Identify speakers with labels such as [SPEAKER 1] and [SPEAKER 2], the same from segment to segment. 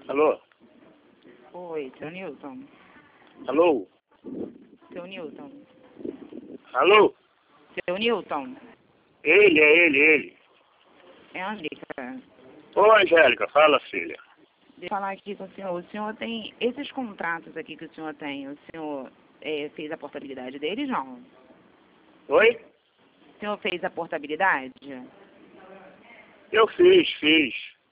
[SPEAKER 1] Alô?
[SPEAKER 2] Oi, seu Newton.
[SPEAKER 1] Alô?
[SPEAKER 2] Seu Newton.
[SPEAKER 1] Alô?
[SPEAKER 2] Seu Newton.
[SPEAKER 1] Ele.
[SPEAKER 2] É a Angélica.
[SPEAKER 1] Ô, Angélica, fala, filha.
[SPEAKER 2] Deixa eu falar aqui com o senhor. O senhor tem esses contratos aqui que o senhor tem. O senhor fez a portabilidade deles, não?
[SPEAKER 1] Oi?
[SPEAKER 2] O senhor fez a portabilidade?
[SPEAKER 1] Eu fiz.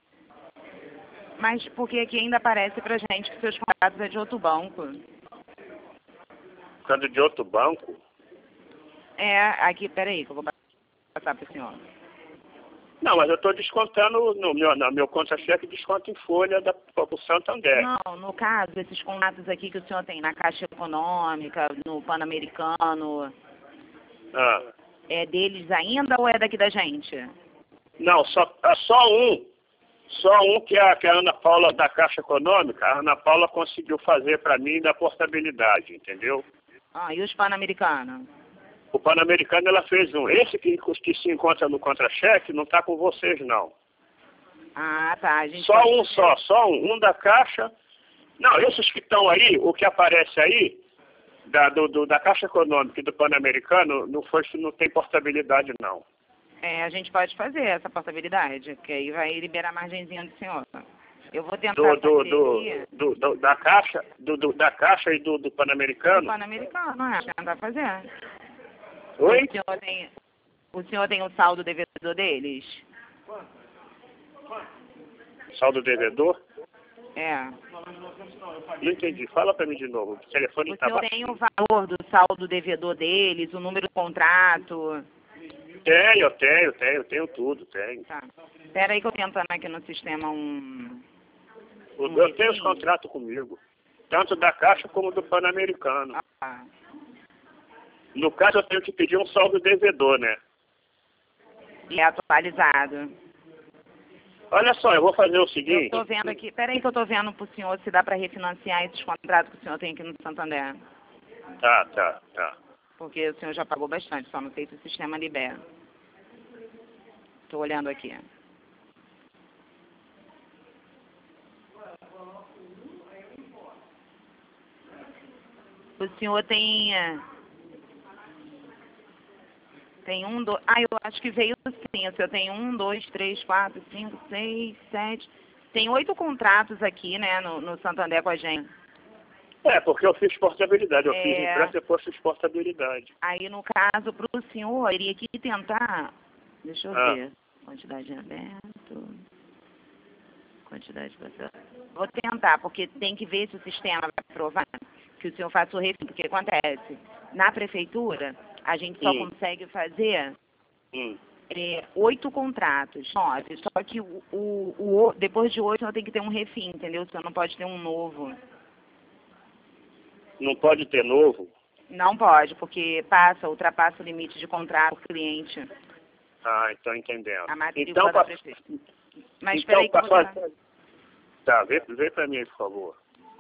[SPEAKER 2] Mas porque aqui ainda aparece pra gente que seus contratos é de outro banco.
[SPEAKER 1] Quando de outro banco?
[SPEAKER 2] É, aqui, peraí, que eu vou passar pro senhor.
[SPEAKER 1] Não, mas eu estou descontando no meu contra-cheque, desconto em folha pro Santander.
[SPEAKER 2] Não, no caso, esses contratos aqui que o senhor tem na Caixa Econômica, no Pan-Americano,
[SPEAKER 1] Ah.
[SPEAKER 2] é deles ainda ou é daqui da gente?
[SPEAKER 1] Não, só um. Só um que a Ana Paula da Caixa Econômica, a Ana Paula conseguiu fazer para mim da portabilidade, entendeu?
[SPEAKER 2] Ah, e os Pan-Americanos?
[SPEAKER 1] O Pan-Americano ela fez um. Esse que se encontra no contra-cheque não está com vocês, não.
[SPEAKER 2] Ah, tá. A gente
[SPEAKER 1] Só um da Caixa. Não, esses que estão aí, o que aparece aí, da Caixa Econômica e do Pan-Americano, não tem portabilidade, não.
[SPEAKER 2] É, a gente pode fazer essa portabilidade, que aí vai liberar a margenzinha do senhor. Eu vou tentar fazer aqui.
[SPEAKER 1] Da Caixa e do Pan-Americano?
[SPEAKER 2] Do Pan-Americano, tentar fazer.
[SPEAKER 1] Oi?
[SPEAKER 2] O senhor tem o saldo devedor deles?
[SPEAKER 1] Saldo devedor?
[SPEAKER 2] É.
[SPEAKER 1] Não entendi. Fala para mim de novo. O telefone
[SPEAKER 2] O
[SPEAKER 1] está
[SPEAKER 2] senhor tem o valor do saldo devedor deles, o número do contrato?
[SPEAKER 1] Tenho tudo.
[SPEAKER 2] Tá. Espera aí que eu tô tentando aqui no sistema
[SPEAKER 1] Eu tenho os contratos comigo. Tanto da Caixa como do Pan-Americano.
[SPEAKER 2] Ah.
[SPEAKER 1] No caso, eu tenho que pedir um saldo devedor, né?
[SPEAKER 2] E é atualizado.
[SPEAKER 1] Olha só, eu vou fazer o seguinte...
[SPEAKER 2] Eu tô vendo aqui, peraí que eu tô vendo pro senhor se dá para refinanciar esses contratos que o senhor tem aqui no Santander.
[SPEAKER 1] Tá.
[SPEAKER 2] Porque o senhor já pagou bastante, só não sei se o sistema libera. Tô olhando aqui. O senhor tem um, dois... Ah, eu acho que veio sim. O senhor tem 1, 2, 3, 4, 5, 6, 7... Tem 8 contratos aqui, né, no Santander com a gente.
[SPEAKER 1] É, porque eu fiz portabilidade. Eu fiz empréstimo e depois fiz portabilidade.
[SPEAKER 2] Aí, no caso, para o senhor, iria aqui tentar... Deixa eu ver. Quantidade em aberto... Quantidade passada... Vou tentar, porque tem que ver se o sistema vai aprovar que o senhor faça o refim. Porque acontece, na prefeitura, a gente só consegue fazer 8 contratos, 9. Só que depois de 8, o senhor tem que ter um refim, entendeu? O senhor não pode ter um novo.
[SPEAKER 1] Não pode ter novo?
[SPEAKER 2] Não pode, porque ultrapassa o limite de contrato do cliente.
[SPEAKER 1] Ah, então entendendo.
[SPEAKER 2] A matrícula da prefeitura. Mas
[SPEAKER 1] então,
[SPEAKER 2] espera aí que eu vou...
[SPEAKER 1] Tá, vê pra mim, por favor.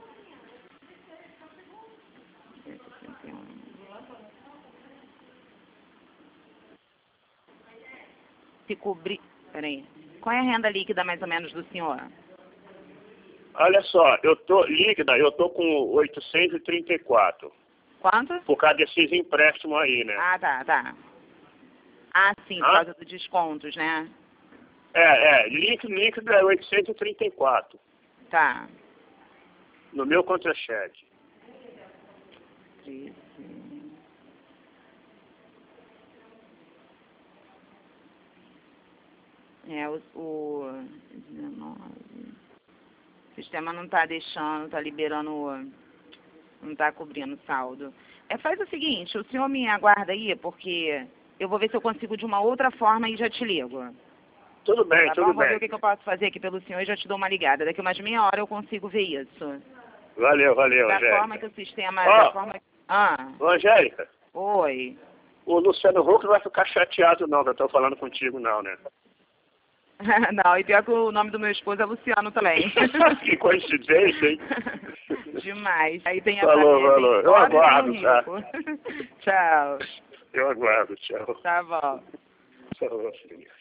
[SPEAKER 2] Se cobrir... Peraí. Qual é a renda líquida, mais ou menos, do senhor?
[SPEAKER 1] Olha só, eu tô com 834.
[SPEAKER 2] Quanto?
[SPEAKER 1] Por causa desses empréstimos aí, né?
[SPEAKER 2] Ah, tá. Ah, sim, por causa dos descontos, né?
[SPEAKER 1] Líquido é 834.
[SPEAKER 2] Tá.
[SPEAKER 1] No meu contra-cheque.
[SPEAKER 2] 13... o 19... O sistema não tá deixando, tá liberando, não tá cobrindo o saldo. Faz o seguinte, o senhor me aguarda aí, porque eu vou ver se eu consigo de uma outra forma e já te ligo.
[SPEAKER 1] Tudo bem,
[SPEAKER 2] tá
[SPEAKER 1] tudo
[SPEAKER 2] bom?
[SPEAKER 1] bem.
[SPEAKER 2] Vou ver o que eu posso fazer aqui pelo senhor e já te dou uma ligada. Daqui umas meia hora eu consigo ver isso.
[SPEAKER 1] Valeu, Angélica.
[SPEAKER 2] Da forma que o sistema...
[SPEAKER 1] Ô, Angélica.
[SPEAKER 2] Oi.
[SPEAKER 1] O Luciano Huck não vai ficar chateado, não, que eu tô falando contigo, não, né?
[SPEAKER 2] Não, e pior que o nome do meu esposo é Luciano também.
[SPEAKER 1] Que coincidência, hein?
[SPEAKER 2] Demais. Aí tem a
[SPEAKER 1] Falou. Eu aguardo, tá?
[SPEAKER 2] Tchau.
[SPEAKER 1] Eu aguardo, tchau.
[SPEAKER 2] Tá bom.
[SPEAKER 1] Tchau, filho.